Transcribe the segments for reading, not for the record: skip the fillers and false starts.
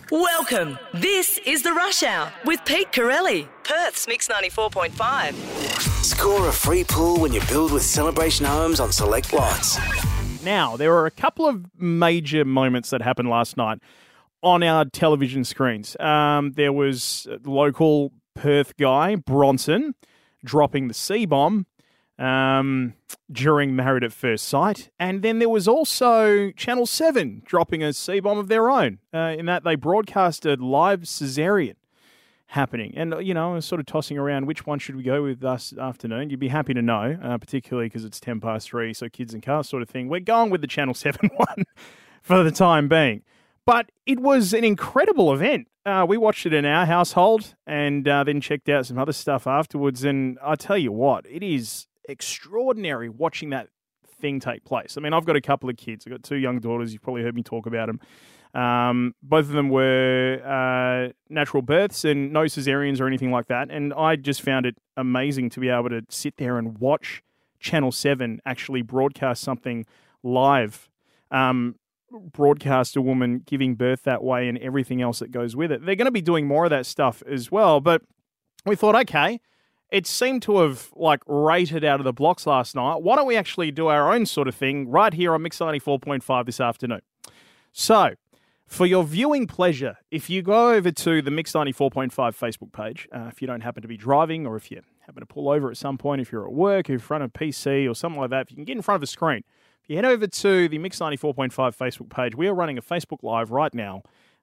Welcome. This is The Rush Hour with Pete Corelli, Perth's Mix 94.5. Score a free pool when you build with Celebration Homes on select lots. Now, there were a couple of major moments that happened last night on our television screens. There was local Perth guy, Bronson, dropping the C-bomb during Married at First Sight. And then there was also Channel 7 dropping a C-bomb of their own, in that they broadcasted live cesarean happening. And, you know, I was sort of tossing around which one should we go with this afternoon. You'd be happy to know, particularly because it's 3:10, so kids and cars sort of thing. We're going with the Channel 7 one for the time being. But it was an incredible event. We watched it in our household and then checked out some other stuff afterwards. And I tell you what, it is extraordinary watching that thing take place. I mean, I've got a couple of kids. I've got two young daughters. You've probably heard me talk about them. Both of them were natural births and no cesareans or anything like that. And I just found it amazing to be able to sit there and watch Channel 7 actually broadcast something live, broadcast a woman giving birth that way and everything else that goes with it. They're going to be doing more of that stuff as well. But we thought, okay, it seemed to have rated out of the blocks last night. Why don't we actually do our own sort of thing right here on Mix 94.5 this afternoon? So, for your viewing pleasure, if you go over to the Mix 94.5 Facebook page, if you don't happen to be driving or if you happen to pull over at some point, if you're at work, in front of a PC or something like that, if you can get in front of a screen, if you head over to the Mix 94.5 Facebook page, we are running a Facebook Live right now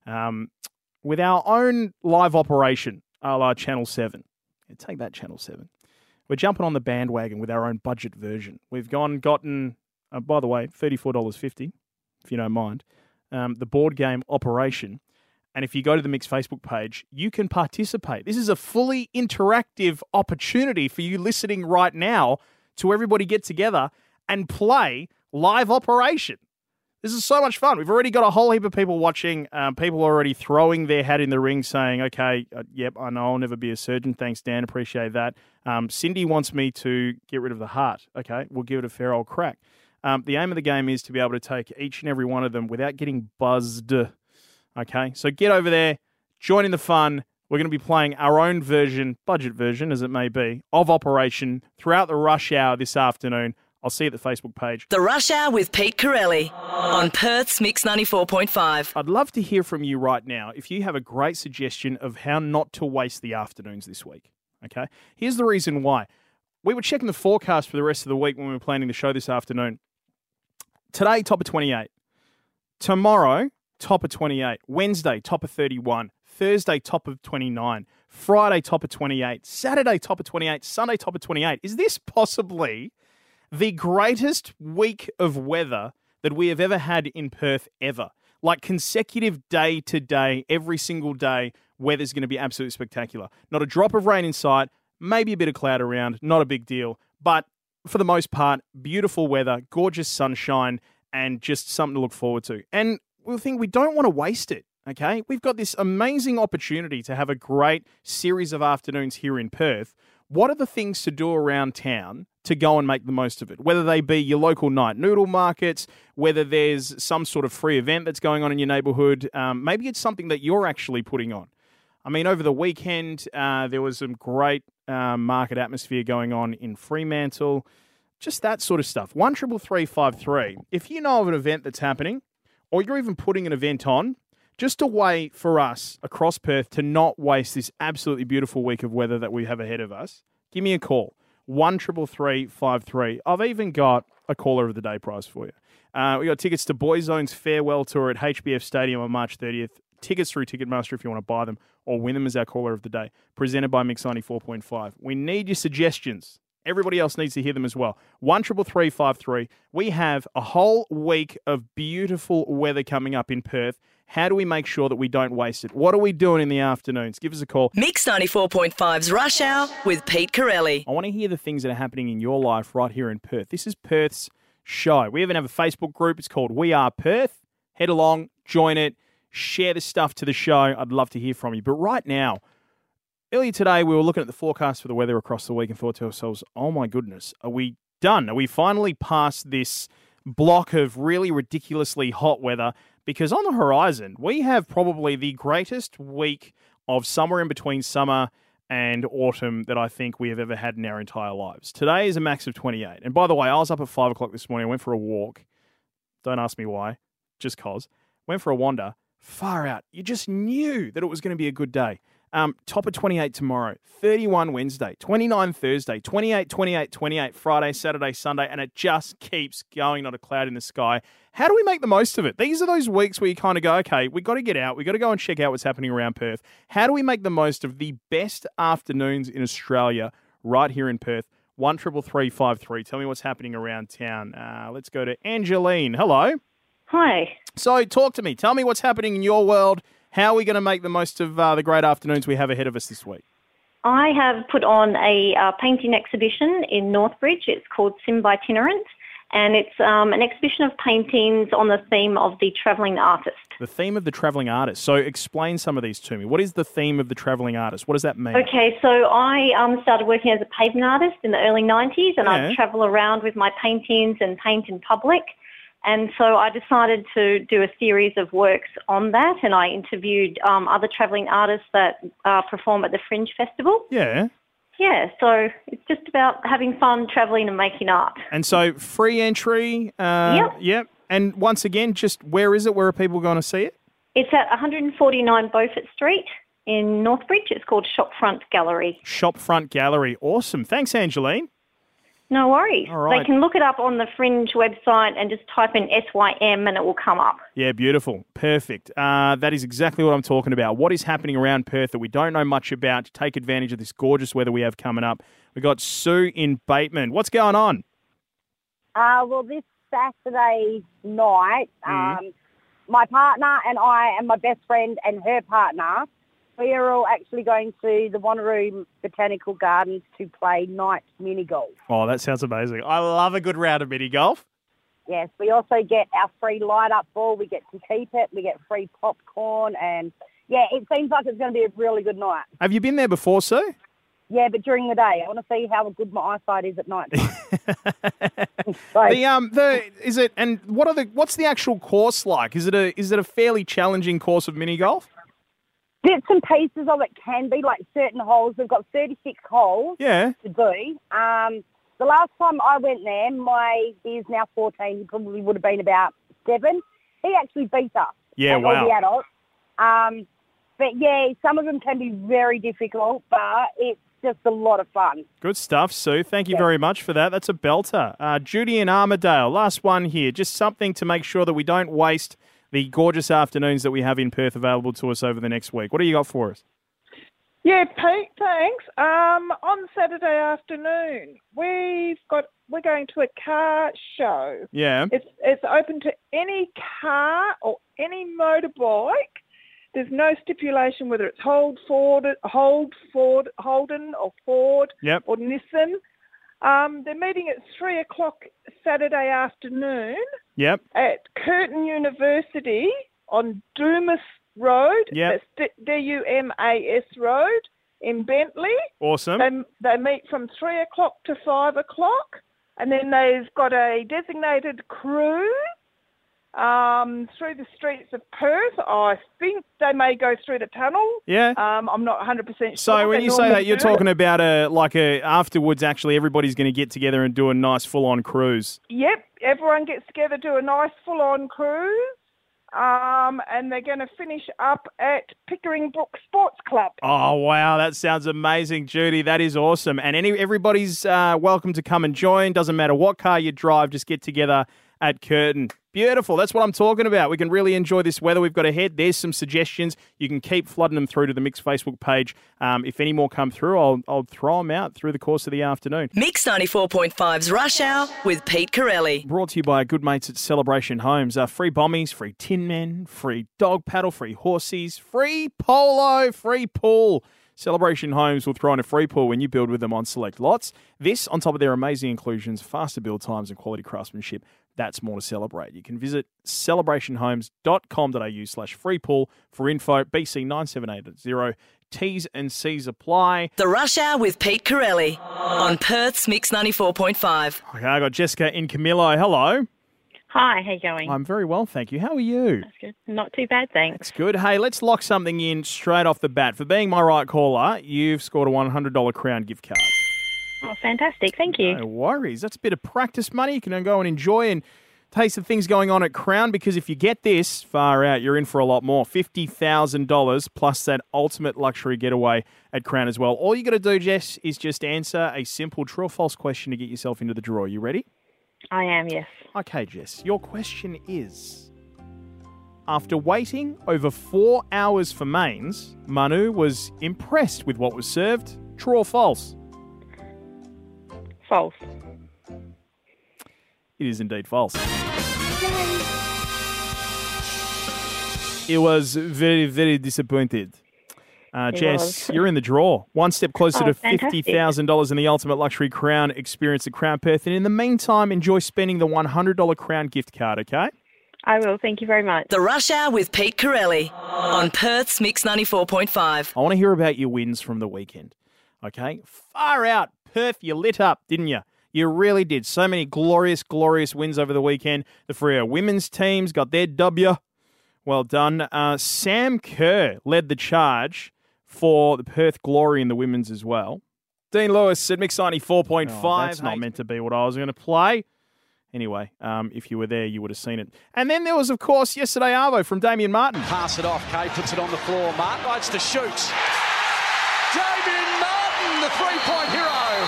with our own live operation, a la Channel 7. Yeah, take that, Channel 7. We're jumping on the bandwagon with our own budget version. We've gotten, by the way, $34.50, if you don't mind, the board game Operation. And if you go to the Mix Facebook page, you can participate. This is a fully interactive opportunity for you listening right now to everybody get together and play live Operation. This is so much fun. We've already got a whole heap of people watching. People are already throwing their hat in the ring saying, okay, yep, I know I'll never be a surgeon. Thanks, Dan. Appreciate that. Cindy wants me to get rid of the heart. Okay, we'll give it a fair old crack. The aim of the game is to be able to take each and every one of them without getting buzzed. Okay, so get over there, join in the fun. We're going to be playing our own version, budget version as it may be, of Operation throughout the rush hour this afternoon. I'll see you at the Facebook page. The Rush Hour with Pete Corelli on Perth's Mix 94.5. I'd love to hear from you right now if you have a great suggestion of how not to waste the afternoons this week. Okay, here's the reason why. We were checking the forecast for the rest of the week when we were planning the show this afternoon. Today, top of 28. Tomorrow, top of 28. Wednesday, top of 31. Thursday, top of 29. Friday, top of 28. Saturday, top of 28. Sunday, top of 28. Is this possibly the greatest week of weather that we have ever had in Perth ever? Like consecutive day to day, every single day, weather's going to be absolutely spectacular. Not a drop of rain in sight, maybe a bit of cloud around, not a big deal. But for the most part, beautiful weather, gorgeous sunshine, and just something to look forward to. And we think we don't want to waste it, okay? We've got this amazing opportunity to have a great series of afternoons here in Perth. What are the things to do around town to go and make the most of it? Whether they be your local night noodle markets, whether there's some sort of free event that's going on in your neighbourhood, maybe it's something that you're actually putting on. I mean, over the weekend, there was some great market atmosphere going on in Fremantle, just that sort of stuff. 133353. If you know of an event that's happening, or you're even putting an event on, just a way for us across Perth to not waste this absolutely beautiful week of weather that we have ahead of us, give me a call. 133353. I've even got a caller of the day prize for you. We got tickets to Boyzone's farewell tour at HBF Stadium on March 30th. Tickets through Ticketmaster if you want to buy them or win them as our caller of the day. Presented by Mix 94.5. We need your suggestions. Everybody else needs to hear them as well. 133353. We have a whole week of beautiful weather coming up in Perth. How do we make sure that we don't waste it? What are we doing in the afternoons? Give us a call. Mix 94.5's Rush Hour with Pete Corelli. I want to hear the things that are happening in your life right here in Perth. This is Perth's show. We even have a Facebook group. It's called We Are Perth. Head along, join it, share the stuff to the show. I'd love to hear from you. But right now, earlier today, we were looking at the forecast for the weather across the week and thought to ourselves, oh my goodness, are we done? Are we finally past this block of really ridiculously hot weather? because on the horizon, we have probably the greatest week of somewhere in between summer and autumn that I think we have ever had in our entire lives. Today is a max of 28. And by the way, I was up at 5 o'clock this morning. I went for a walk. Don't ask me why, just cause. Went for a wander. Far out. You just knew that it was going to be a good day. Top of 28 tomorrow, 31 Wednesday, 29 Thursday, 28, 28, 28 Friday, Saturday, Sunday, and it just keeps going, not a cloud in the sky. How do we make the most of it? These are those weeks where you kind of go, okay, we got to get out. We got to go and check out what's happening around Perth. How do we make the most of the best afternoons in Australia right here in Perth? 133353. Tell me what's happening around town. Let's go to Angeline. Hello. Hi. So talk to me. Tell me what's happening in your world. How are we going to make the most of the great afternoons we have ahead of us this week? I have put on a painting exhibition in Northbridge. It's called Sim by Itinerant, and it's an exhibition of paintings on the theme of the travelling artist. The theme of the travelling artist. So explain some of these to me. What is the theme of the travelling artist? What does that mean? Okay, so I started working as a pavement artist in the early 90s, and I'd travel around with my paintings and paint in public. And so I decided to do a series of works on that, and I interviewed other travelling artists that perform at the Fringe Festival. Yeah. Yeah, so it's just about having fun, travelling and making art. And so free entry. Yep. And once again, just where is it? Where are people going to see it? It's at 149 Beaufort Street in Northbridge. It's called Shopfront Gallery. Shopfront Gallery. Awesome. Thanks, Angeline. No worries. All right. They can look it up on the Fringe website and just type in SYM and it will come up. Yeah, beautiful. Perfect. That is exactly what I'm talking about. What is happening around Perth that we don't know much about to take advantage of this gorgeous weather we have coming up? We've got Sue in Bateman. What's going on? Well, this Saturday night, my partner and I and my best friend and her partner, we are all actually going to the Wanneroo Botanical Gardens to play night mini golf. Oh, that sounds amazing. I love a good round of mini golf. Yes, we also get our free light-up ball. We get to keep it. We get free popcorn. And, yeah, it seems like it's going to be a really good night. Have you been there before, Sue? Yeah, but during the day. I want to see how good my eyesight is at night. What's the actual course like? Is it a fairly challenging course of mini golf? Bits and pieces of it can be, like certain holes. We've got 36 holes to do. The last time I went there, he is now 14. He probably would have been about 7. He actually beat us. Yeah, wow. All the adults. But, yeah, some of them can be very difficult, but it's just a lot of fun. Good stuff, Sue. Thank you very much for that. That's a belter. Judy in Armidale, last one here. Just something to make sure that we don't waste the gorgeous afternoons that we have in Perth available to us over the next week. What do you got for us? Yeah, Pete, thanks. On Saturday afternoon, we're going to a car show. Yeah. It's open to any car or any motorbike. There's no stipulation whether it's Holden or Ford or Nissan. They're meeting at 3 o'clock Saturday afternoon at Curtin University on Dumas Road. That's Dumas Road in Bentley. Awesome. They meet from 3 o'clock to 5 o'clock, and then they've got a designated cruise through the streets of Perth. I think they may go through the tunnel. Yeah. I'm not 100% sure. So when you say that, you're talking about afterwards, actually, everybody's going to get together and do a nice full-on cruise. Yep. Everyone gets together, do a nice full-on cruise. And they're going to finish up at Pickering Brook Sports Club. Oh, wow. That sounds amazing, Judy. That is awesome. And everybody's welcome to come and join. Doesn't matter what car you drive, just get together at Curtin. Beautiful. That's what I'm talking about. We can really enjoy this weather we've got ahead. There's some suggestions. You can keep flooding them through to the Mix Facebook page. If any more come through, I'll throw them out through the course of the afternoon. Mix 94.5's Rush Hour with Pete Corelli. Brought to you by our good mates at Celebration Homes. Free bommies, free tin men, free dog paddle, free horsies, free polo, free pool. Celebration Homes will throw in a free pool when you build with them on select lots. This, on top of their amazing inclusions, faster build times and quality craftsmanship, that's more to celebrate. You can visit celebrationhomes.com.au/free pool for info. BC 9780. T's and C's apply. The Rush Hour with Pete Corelli on Perth's Mix 94.5. Okay, I got Jessica in Camillo. Hello. Hi, how you going? I'm very well, thank you. How are you? That's good. Not too bad, thanks. That's good. Hey, let's lock something in straight off the bat. For being my right caller, you've scored a $100 Crown gift card. Oh, fantastic. Thank you. No worries. That's a bit of practice money. You can go and enjoy and taste the things going on at Crown, because if you get this, far out, you're in for a lot more. $50,000 plus that ultimate luxury getaway at Crown as well. All you got to do, Jess, is just answer a simple true or false question to get yourself into the draw. You ready? I am, yes. Okay, Jess. Your question is, after waiting over 4 hours for mains, Manu was impressed with what was served. True or false? False. It is indeed false. It was very, very disappointed. Jess, you're in the draw. One step closer to $50,000 in the ultimate luxury Crown experience at Crown Perth. And in the meantime, enjoy spending the $100 Crown gift card, okay? I will. Thank you very much. The Rush Hour with Pete Corelli on Perth's Mix 94.5. I want to hear about your wins from the weekend, okay? Far out. Perth, you lit up, didn't you? You really did. So many glorious, glorious wins over the weekend. The Freo women's teams got their W. Well done. Sam Kerr led the charge for the Perth Glory in the women's as well. Dean Lewis at Mix 94.5. Oh, that's not meant to be what I was going to play. Anyway, if you were there, you would have seen it. And then there was, of course, yesterday Arvo from Damien Martin. Pass it off. Kay puts it on the floor. Martin likes to shoot. Damien Martin, the three-point hero.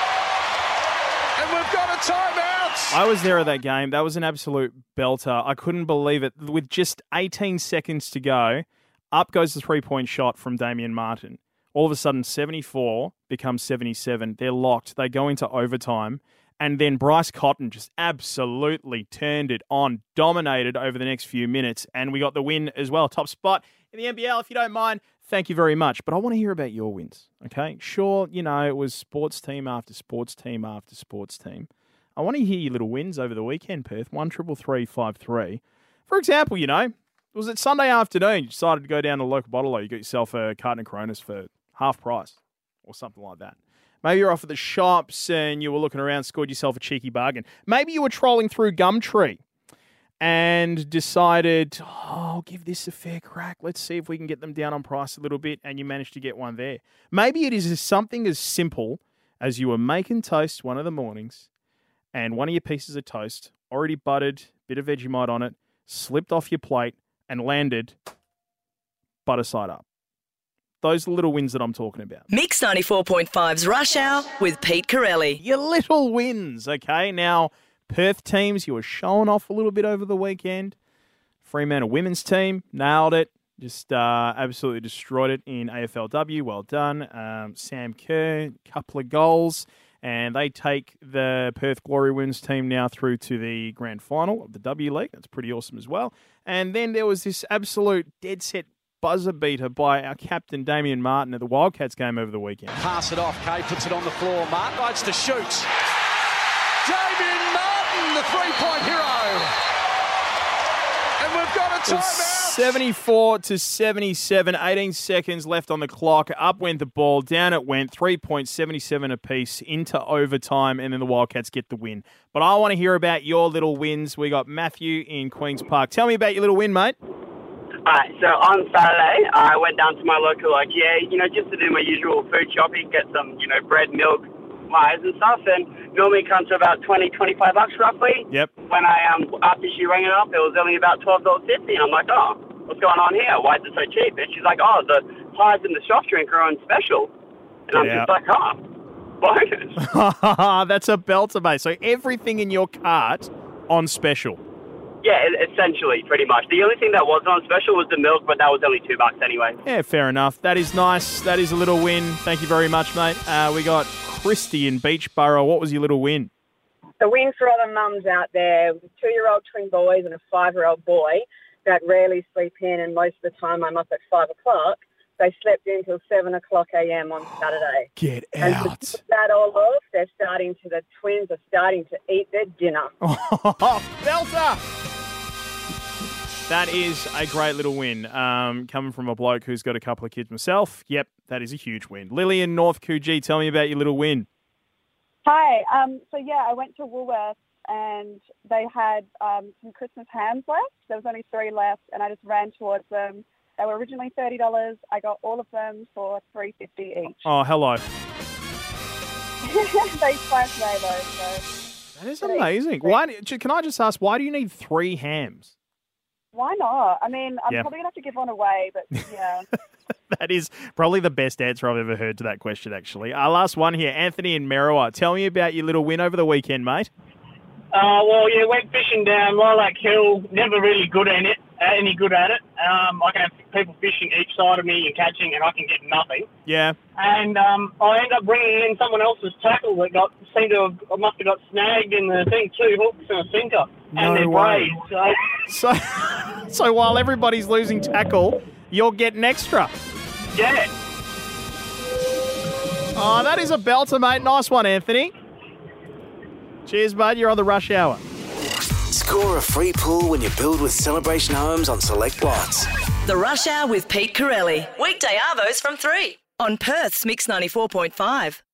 And we've got a timeout. I was there at that game. That was an absolute belter. I couldn't believe it. With just 18 seconds to go, up goes the three-point shot from Damien Martin. All of a sudden, 74 becomes 77. They're locked. They go into overtime. And then Bryce Cotton just absolutely turned it on, dominated over the next few minutes. And we got the win as well. Top spot in the NBL, if you don't mind. Thank you very much. But I want to hear about your wins, okay? Sure, you know, it was sports team after sports team after sports team. I want to hear your little wins over the weekend, Perth. 1-333-5-3. For example, you know, was it Sunday afternoon? You decided to go down to the local bottle, you got yourself a carton of Coronas for half price or something like that. Maybe you're off at the shops and you were looking around, scored yourself a cheeky bargain. Maybe you were trolling through Gumtree and decided, I'll give this a fair crack. Let's see if we can get them down on price a little bit, and you managed to get one there. Maybe it is something as simple as you were making toast one of the mornings and one of your pieces of toast, already buttered, bit of Vegemite on it, slipped off your plate and landed butter side up. Those are the little wins that I'm talking about. Mix 94.5's Rush Hour with Pete Corelli. Your little wins, okay? Now, Perth teams, you were showing off a little bit over the weekend. Fremantle women's team, nailed it. Just absolutely destroyed it in AFLW. Well done. Sam Kerr, couple of goals. And they take the Perth Glory women's team now through to the grand final of the W League. That's pretty awesome as well. And then there was this absolute dead set buzzer beater by our captain, Damien Martin, at the Wildcats game over the weekend. Pass it off. Kay puts it on the floor. Martin likes to shoot. Damien Martin, the three-point hero. And we've got a timeout. 74-77, 18 seconds left on the clock. Up went the ball, down it went, 3.77 apiece into overtime, and then the Wildcats get the win. But I want to hear about your little wins. We got Matthew in Queen's Park. Tell me about your little win, mate. All right, so on Saturday, I went down to my local IGA, just to do my usual food shopping, get some, bread, milk, pies and stuff, and normally it comes to about $20-25 roughly. Yep. When after she rang it up, it was only about $12.50, and I'm like, oh, what's going on here? Why is it so cheap? And she's like, oh, the pies and the soft drink are on special. And I'm just like, bonus. That's a belter, mate. So everything in your cart on special. Yeah, essentially, pretty much. The only thing that wasn't on special was the milk, but that was only $2 anyway. Yeah, fair enough. That is nice. That is a little win. Thank you very much, mate. We got Christy in Beachborough. What was your little win? The win for all the mums out there, with 2-year-old twin boys and a 5-year-old boy that rarely sleep in, and most of the time I'm up at 5 o'clock. They slept in until 7 o'clock a.m. on Saturday. Get and out. And to put that all off, the twins are starting to eat their dinner. Belter! That is a great little win. Coming from a bloke who's got a couple of kids myself. Yep, that is a huge win. Lily in North Coogee, tell me about your little win. Hi. I went to Woolworths and they had some Christmas hams left. There was only 3 left, and I just ran towards them. They were originally $30. I got all of them for $3.50 each. Oh, hello. They splashed me though. So. That is amazing. Why? Can I just ask, why do you need 3 hams? Why not? I mean, I'm probably going to have to give one away, but yeah. That is probably the best answer I've ever heard to that question, actually. Last one here. Anthony in Merriwa. Tell me about your little win over the weekend, mate. Went fishing down Lilac Hill. Never really good at it. Any good at it. I can have people fishing each side of me and catching, and I can get nothing. Yeah. And I end up bringing in someone else's tackle that must have got snagged in the thing, 2 hooks and a sinker. And they're way. braised. So while everybody's losing tackle, you're getting extra. Yeah. Oh, that is a belter, mate. Nice one, Anthony. Cheers, bud. You're on the Rush Hour. Score a free pool when you build with Celebration Homes on select lots. The Rush Hour with Pete Corelli. Weekday arvos from 3 on Perth's Mix 94.5.